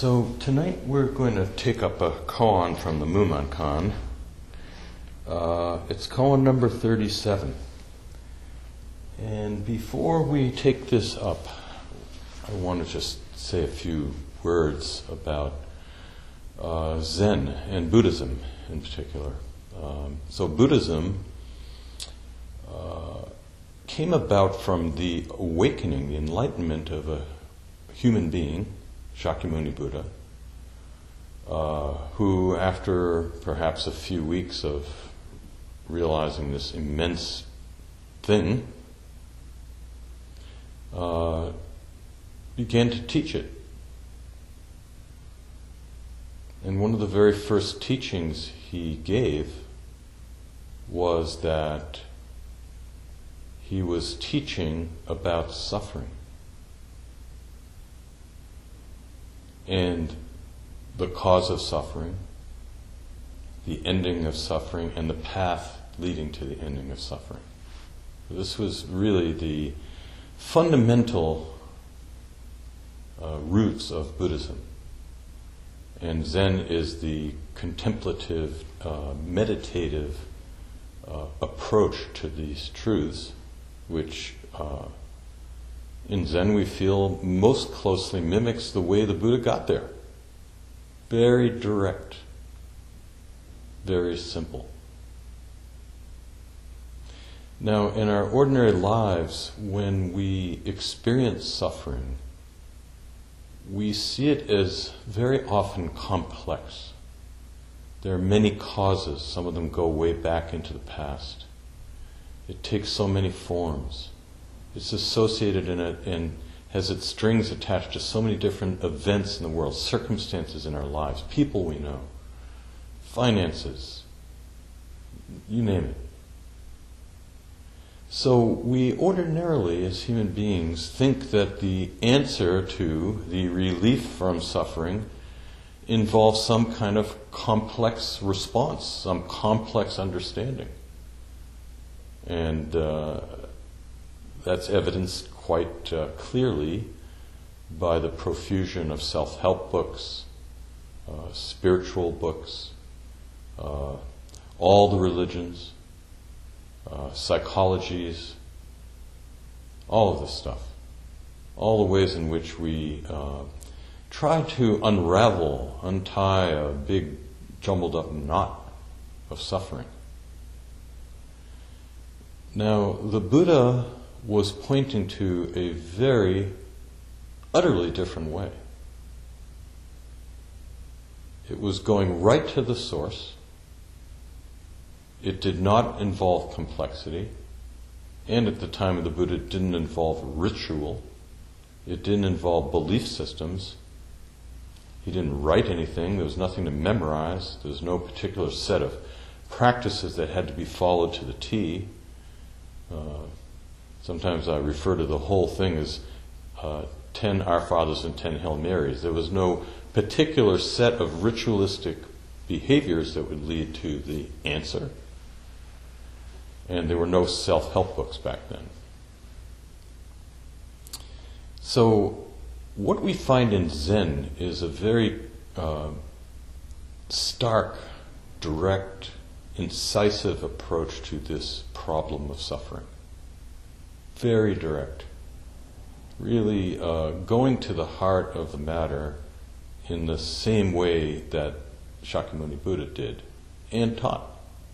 So tonight we're going to take up a koan from the Mumonkan. It's koan number 37. And before we take this up, I want to just say a few words about Zen and Buddhism in particular. So Buddhism came about from the awakening, the enlightenment of a human being, Shakyamuni Buddha, who after perhaps a few weeks of realizing this immense thing, began to teach it. And one of the very first teachings he gave was that he was teaching about suffering. And the cause of suffering, the ending of suffering, and the path leading to the ending of suffering. This was really the fundamental roots of Buddhism. And Zen is the contemplative, meditative approach to these truths, which in Zen we feel most closely mimics the way the Buddha got there. Very direct, very simple. Now, in our ordinary lives, when we experience suffering, we see it as very often complex. There are many causes. Some of them go way back into the past. It takes so many forms. It's associated in it and has its strings attached to so many different events in the world, circumstances in our lives, people we know, finances, you name it. So we ordinarily, as human beings, think that the answer to the relief from suffering involves some kind of complex response, some complex understanding. And that's evidenced quite clearly by the profusion of self-help books, spiritual books, all the religions, psychologies, all of this stuff. All the ways in which we try to untie a big jumbled up knot of suffering. Now, the Buddha was pointing to a very, utterly different way. It was going right to the source. It did not involve complexity, and at the time of the Buddha, it didn't involve ritual. It didn't involve belief systems. He didn't write anything. There was nothing to memorize. There was no particular set of practices that had to be followed to the T. Sometimes I refer to the whole thing as 10 Our Fathers and 10 Hail Marys. There was no particular set of ritualistic behaviors that would lead to the answer. And there were no self-help books back then. So what we find in Zen is a very stark, direct, incisive approach to this problem of suffering. Very direct. Really going to the heart of the matter in the same way that Shakyamuni Buddha did and taught.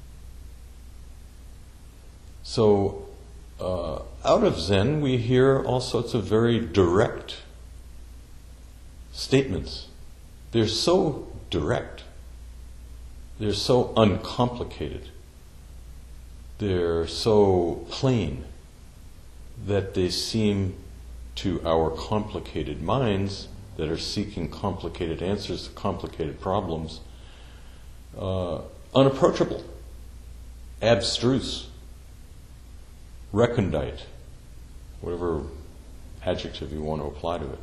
So out of Zen we hear all sorts of very direct statements. They're so direct. They're so uncomplicated. They're so plain that they seem to our complicated minds that are seeking complicated answers to complicated problems unapproachable, abstruse, recondite, whatever adjective you want to apply to it.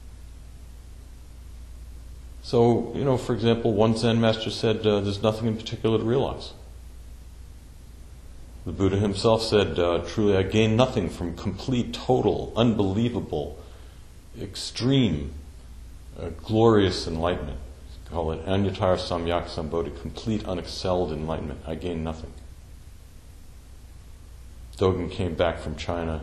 So, for example, one Zen master said, there's nothing in particular to realize. The Buddha himself said, truly I gain nothing from complete, total, unbelievable, extreme a glorious enlightenment. Call it Anyatara Samyak Sambodhi, complete unexcelled enlightenment. I gained nothing. Dogen came back from China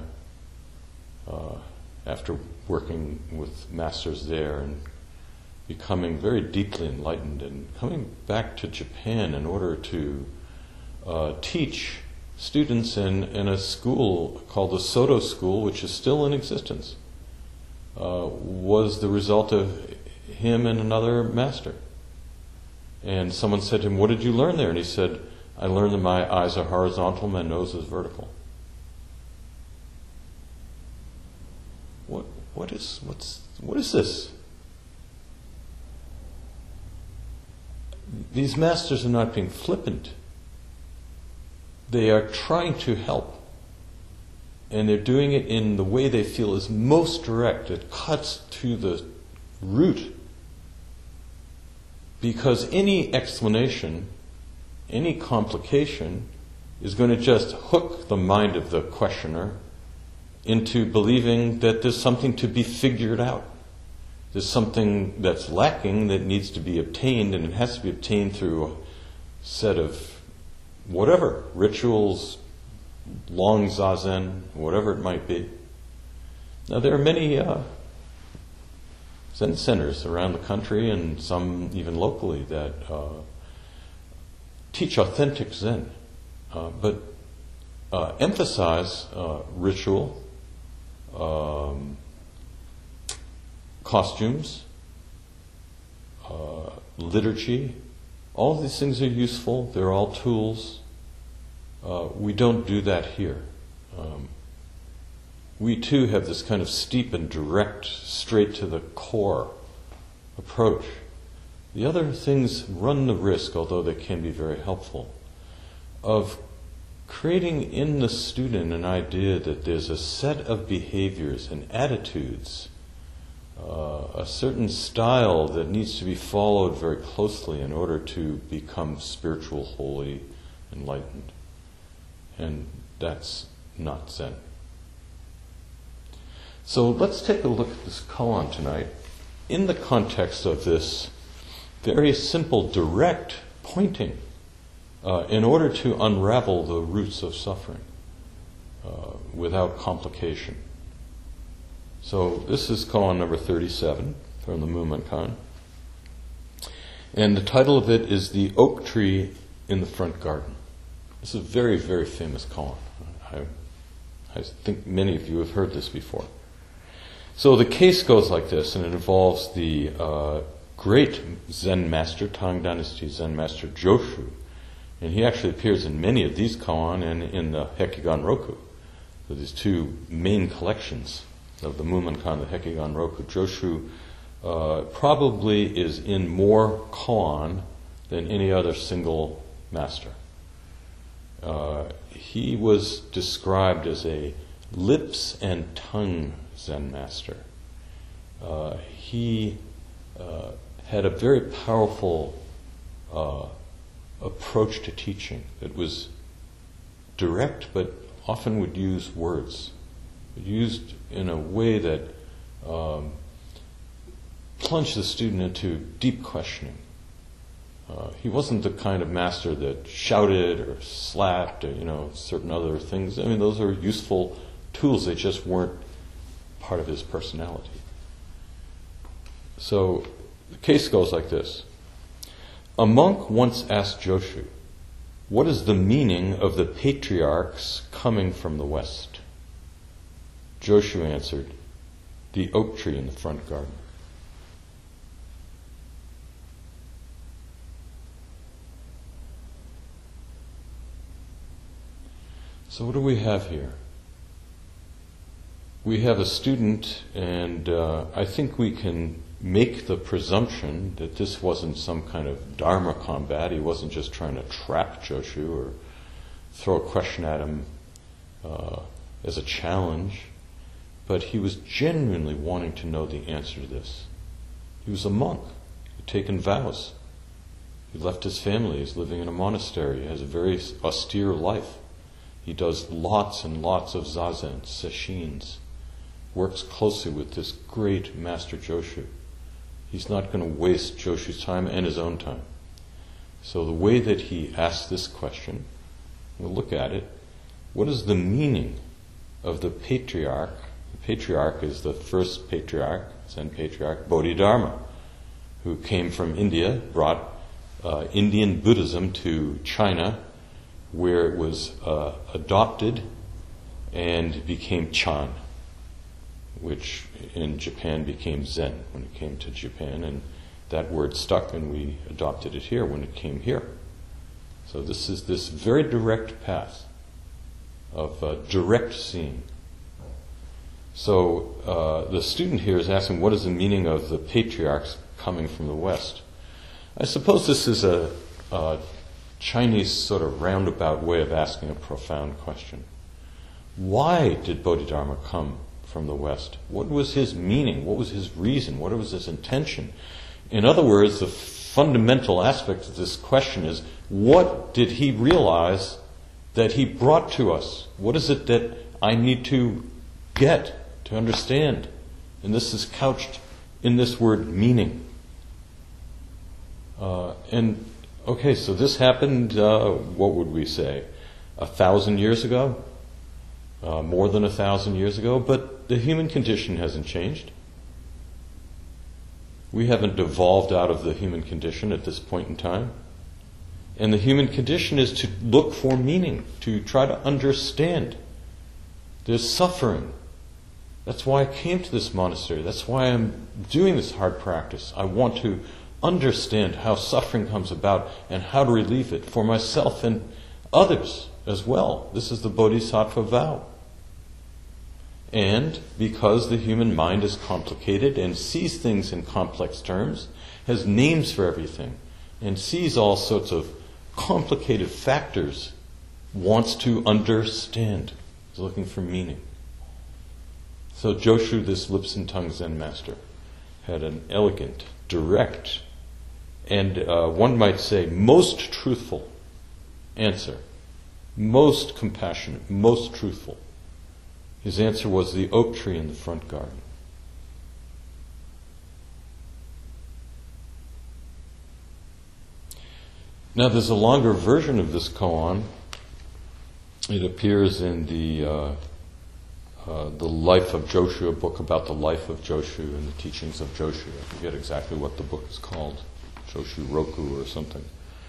after working with masters there and becoming very deeply enlightened, and coming back to Japan in order to teach students in a school called the Soto School, which is still in existence, was the result of him and another master. And someone said to him, "What did you learn there?" And he said, "I learned that my eyes are horizontal, my nose is vertical." What is this? These masters are not being flippant. They are trying to help. And they're doing it in the way they feel is most direct. It cuts to the root. Because any explanation, any complication, is going to just hook the mind of the questioner into believing that there's something to be figured out. There's something that's lacking that needs to be obtained, and it has to be obtained through a set of whatever, rituals, long zazen, whatever it might be. Now there are many Zen centers around the country, and some even locally, that teach authentic Zen, but emphasize ritual, costumes, liturgy. All of these things are useful. They're all tools. We don't do that here. We too have this kind of steep and direct, straight to the core approach. The other things run the risk, although they can be very helpful, of creating in the student an idea that there's a set of behaviors and attitudes, a certain style that needs to be followed very closely in order to become spiritual, holy, enlightened. And that's not Zen. So let's take a look at this koan tonight in the context of this very simple, direct pointing in order to unravel the roots of suffering without complication. So this is koan number 37 from the Mumonkan. And the title of it is The Oak Tree in the Front Garden. This is a very, very famous koan. I think many of you have heard this before. So the case goes like this, and it involves the great Zen master, Tang Dynasty Zen master Joshu. And he actually appears in many of these koan and in the Hekigan Roku. So these two main collections of the Mumonkan, the Hekigan Roku. Joshu probably is in more koan than any other single master. He was described as a lips and tongue Zen master. He had a very powerful approach to teaching that was direct, but often would use words, used in a way that plunged the student into deep questioning. He wasn't the kind of master that shouted or slapped or certain other things. I mean, those are useful tools. They just weren't part of his personality. So the case goes like this. A monk once asked Joshu, "What is the meaning of the patriarchs coming from the west?" Joshu answered, "The oak tree in the front garden." So what do we have here? We have a student, and I think we can make the presumption that this wasn't some kind of dharma combat. He wasn't just trying to trap Joshu or throw a question at him as a challenge, but he was genuinely wanting to know the answer to this. He was a monk. He'd taken vows. He left his family. He's living in a monastery. He has a very austere life. He does lots and lots of zazen, sesshin, works closely with this great Master Joshu. He's not going to waste Joshu's time and his own time. So the way that he asks this question, we'll look at it. What is the meaning of the patriarch? The patriarch is the first patriarch, Zen patriarch, Bodhidharma, who came from India, brought Indian Buddhism to China, where it was adopted and became Chan, which in Japan became Zen when it came to Japan, and that word stuck and we adopted it here when it came here. So this is this very direct path of direct seeing. So the student here is asking, what is the meaning of the patriarchs coming from the West? I suppose this is a Chinese sort of roundabout way of asking a profound question. Why did Bodhidharma come from the West? What was his meaning? What was his reason? What was his intention? In other words, the fundamental aspect of this question is, what did he realize that he brought to us? What is it that I need to get, to understand? And this is couched in this word meaning. So this happened, what would we say, 1,000 years ago? More than 1,000 years ago, but the human condition hasn't changed. We haven't evolved out of the human condition at this point in time. And the human condition is to look for meaning, to try to understand. There's suffering. That's why I came to this monastery. That's why I'm doing this hard practice. I want to understand how suffering comes about and how to relieve it for myself and others as well. This is the Bodhisattva vow. And because the human mind is complicated and sees things in complex terms, has names for everything, and sees all sorts of complicated factors, wants to understand, is looking for meaning. So Joshu, this lips and tongue Zen master, had an elegant, direct, and one might say most truthful answer. Most compassionate, most truthful. His answer was the oak tree in the front garden. Now there's a longer version of this koan. It appears in the Life of Joshu, a book about the life of Joshu and the teachings of Joshu. I forget exactly what the book is called, Joshu Roku or something.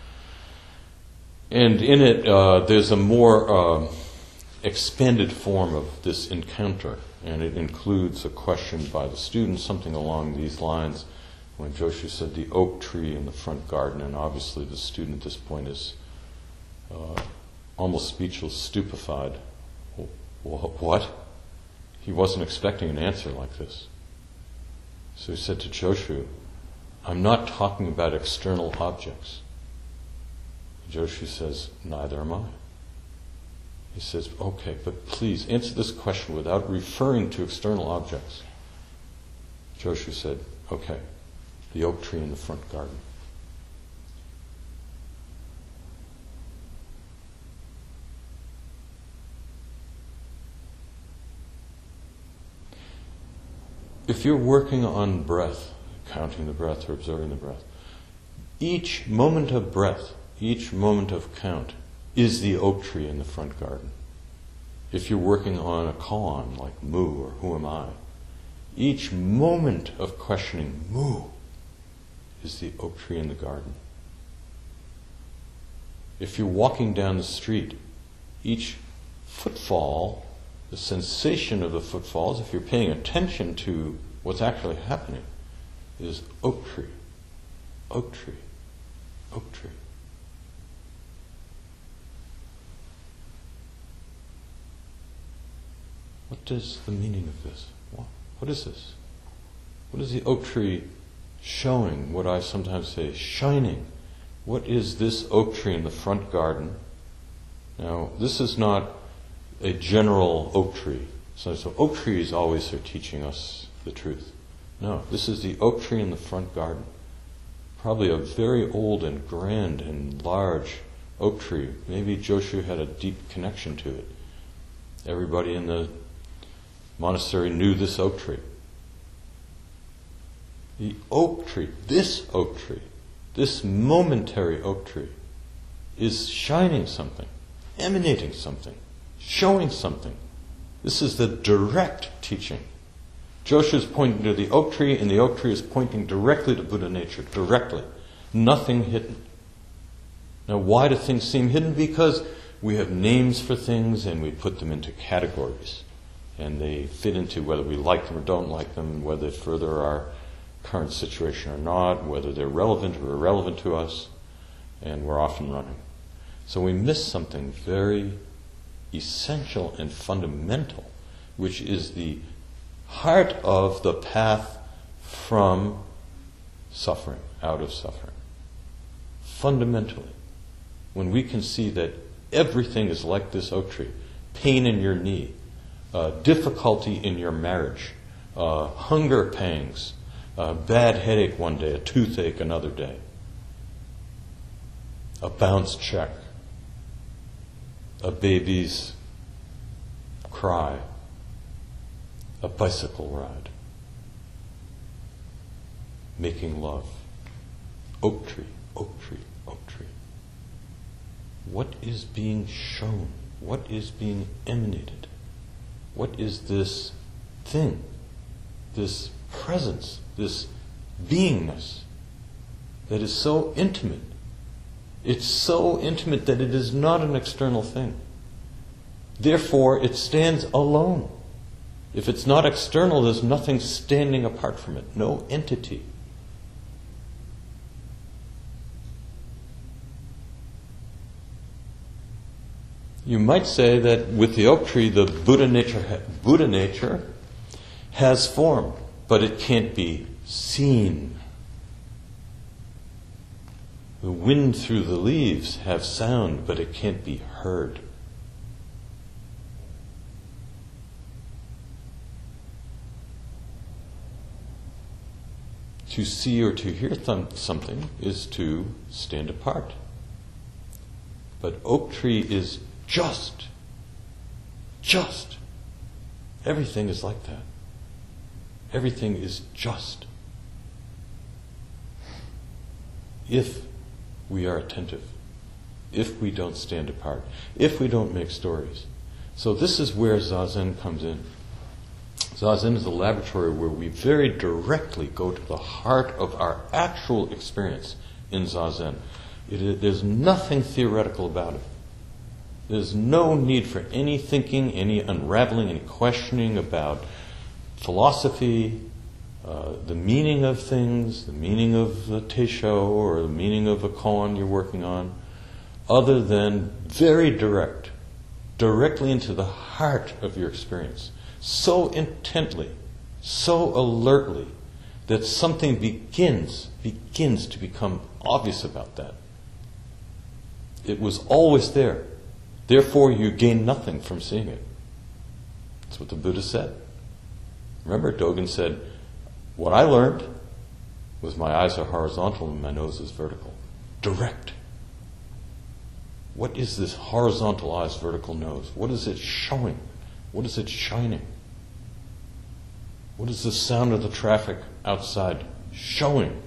And in it, there's a more expanded form of this encounter, and it includes a question by the student, something along these lines, when Joshu said the oak tree in the front garden, and obviously the student at this point is almost speechless, stupefied. What? He wasn't expecting an answer like this. So he said to Joshu, I'm not talking about external objects. Joshu says, neither am I. He says, okay, but please answer this question without referring to external objects. Joshu said, okay, the oak tree in the front garden. If you're working on breath, counting the breath or observing the breath, each moment of breath, each moment of count is the oak tree in the front garden. If you're working on a koan like mu or who am I, each moment of questioning mu is the oak tree in the garden. If you're walking down the street, each footfall, the sensation of the footfalls, if you're paying attention to what's actually happening, is oak tree, oak tree, oak tree. What is the meaning of this? What is this? What is the oak tree showing? What I sometimes say, shining. What is this oak tree in the front garden? Now, this is not a general oak tree. So oak trees always are teaching us the truth. No, this is the oak tree in the front garden. Probably a very old and grand and large oak tree. Maybe Joshu had a deep connection to it. Everybody in the monastery knew this oak tree. The oak tree, this momentary oak tree, is shining something, emanating something, showing something. This is the direct teaching. Joshu is pointing to the oak tree, and the oak tree is pointing directly to Buddha nature, directly. Nothing hidden. Now, why do things seem hidden? Because we have names for things and we put them into categories. And they fit into whether we like them or don't like them, whether they further our current situation or not, whether they're relevant or irrelevant to us, and we're often running. So we miss something very essential and fundamental, which is the heart of the path from suffering, out of suffering. Fundamentally, when we can see that everything is like this oak tree, pain in your knee, difficulty in your marriage, hunger pangs, bad headache one day, a toothache another day, a bounce check, a baby's cry, a bicycle ride, making love. Oak tree, oak tree, oak tree. What is being shown? What is being emanated? What is this thing, this presence, this beingness that is so intimate? It's so intimate that it is not an external thing. Therefore, it stands alone. If it's not external, there's nothing standing apart from it, no entity. You might say that with the oak tree, the Buddha nature has form, but it can't be seen. The wind through the leaves have sound, but it can't be heard. To see or to hear something is to stand apart. But oak tree is just. Everything is like that. Everything is just. If we are attentive, if we don't stand apart, if we don't make stories. So this is where Zazen comes in. Zazen is a laboratory where we very directly go to the heart of our actual experience in Zazen. There's nothing theoretical about it. There's no need for any thinking, any unraveling, any questioning about philosophy, the meaning of things, the meaning of the teisho or the meaning of a koan you're working on, other than very directly into the heart of your experience. So intently, so alertly, that something begins to become obvious about that. It was always there. Therefore, you gain nothing from seeing it. That's what the Buddha said. Remember, Dogen said, what I learned was my eyes are horizontal and my nose is vertical. Direct. What is this horizontal eyes, vertical nose? What is it showing? What is it shining? What is the sound of the traffic outside showing?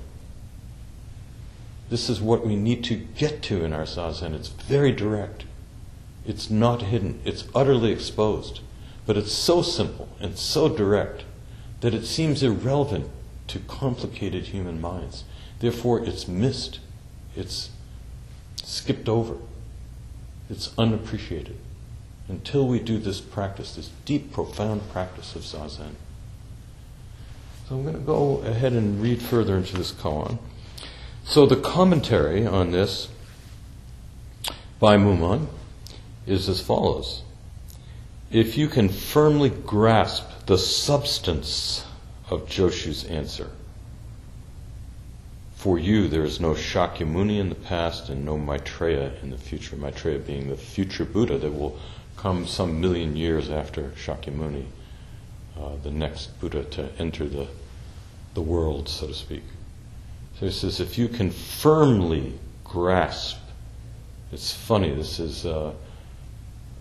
This is what we need to get to in our Zazen. It's very direct. It's not hidden. It's utterly exposed. But it's so simple and so direct that it seems irrelevant to complicated human minds. Therefore, it's missed. It's skipped over. It's unappreciated. Until we do this practice, this deep, profound practice of Zazen. So I'm going to go ahead and read further into this koan. So the commentary on this by Mumon is as follows. If you can firmly grasp the substance of Joshu's answer, for you there is no Shakyamuni in the past and no Maitreya in the future. Maitreya being the future Buddha that will come some million years after Shakyamuni, the next Buddha to enter the world, so to speak. So he says, if you can firmly grasp, it's funny, this is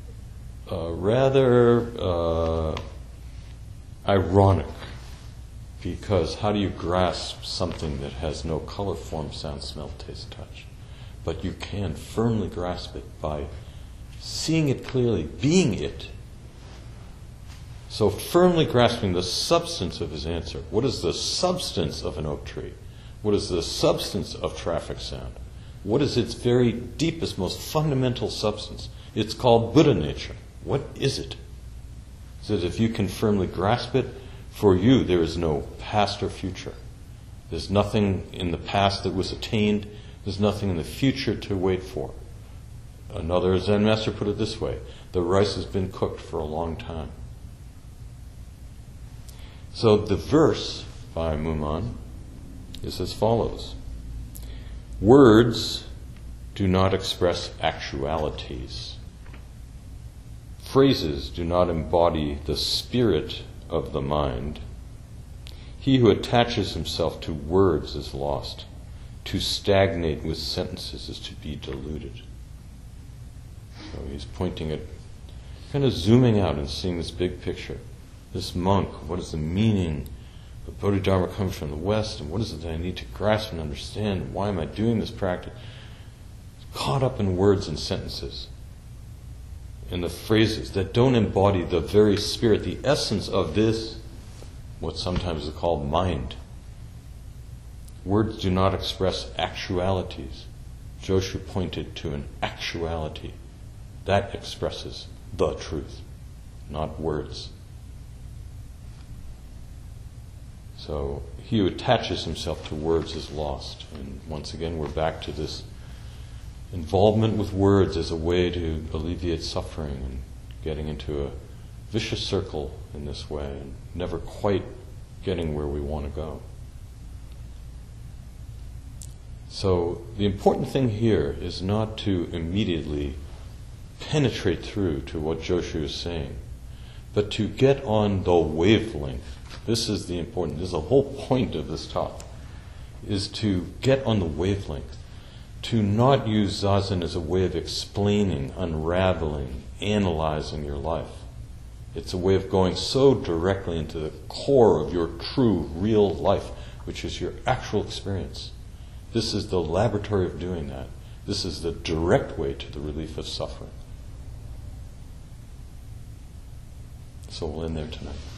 rather ironic. Because how do you grasp something that has no color, form, sound, smell, taste, touch? But you can firmly grasp it by seeing it clearly, being it. So firmly grasping the substance of his answer. What is the substance of an oak tree? What is the substance of traffic sound? What is its very deepest, most fundamental substance? It's called Buddha nature. What is it? So that if you can firmly grasp it, for you there is no past or future. There's nothing in the past that was attained. There's nothing in the future to wait for. Another Zen master put it this way: the rice has been cooked for a long time. So the verse by Muman is as follows: words do not express actualities. Phrases do not embody the spirit of the mind. He who attaches himself to words is lost. To stagnate with sentences is to be deluded. So he's pointing at, kind of zooming out and seeing this big picture. This monk, what is the meaning of Bodhidharma comes from the West, and what is it that I need to grasp and understand? Why am I doing this practice? Caught up in words and sentences, in the phrases that don't embody the very spirit, the essence of this, what sometimes is called mind. Words do not express actualities. Joshu pointed to an actuality that expresses the truth, not words. So he who attaches himself to words is lost. And once again, we're back to this involvement with words as a way to alleviate suffering and getting into a vicious circle in this way and never quite getting where we want to go. So the important thing here is not to immediately penetrate through to what Joshu is saying, but to get on the wavelength. This is the important, this is the whole point of this talk, is to get on the wavelength, to not use Zazen as a way of explaining, unraveling, analyzing your life. It's a way of going so directly into the core of your true, real life, which is your actual experience. This is the laboratory of doing that. This is the direct way to the relief of suffering. So we'll end there tonight.